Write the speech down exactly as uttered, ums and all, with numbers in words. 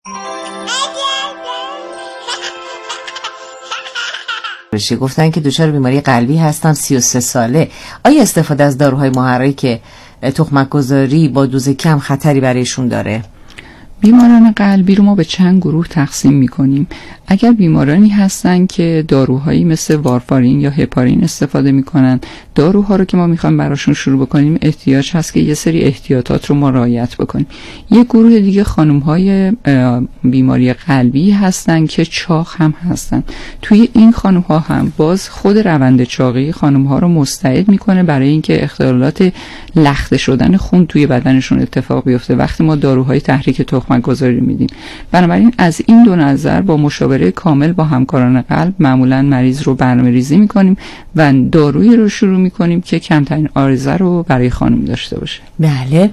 گفتن که دچار بیماری قلبی هستن، سی و سه ساله. آیا استفاده از داروهای محرک تخمک گذاری با دوز کم خطری برایشون داره؟ بیماران قلبی رو ما به چند گروه تقسیم می‌کنیم. اگر بیمارانی هستن که داروهایی مثل وارفارین یا هپارین استفاده می‌کنن، داروها رو که ما می‌خوایم براشون شروع بکنیم احتیاج هست که یه سری احتیاطات رو ما رعایت بکنیم. یک گروه دیگه خانم‌های بیماری قلبی هستن که چاق هم هستن. توی این خانم‌ها هم باز خود روند چاقی خانم‌ها رو مستعد می‌کنه برای اینکه اختلالات لخته شدن خون توی بدنشون اتفاق بیفته وقتی ما داروهای تحریک تخمک گذاری میدیم. بنابراین از این دو نظر با مشاوره کامل با همکاران قلب معمولا مریض رو برنامه‌ریزی میکنیم و دارویی رو شروع میکنیم که کمترین عارضه رو برای خانم داشته باشه. بله.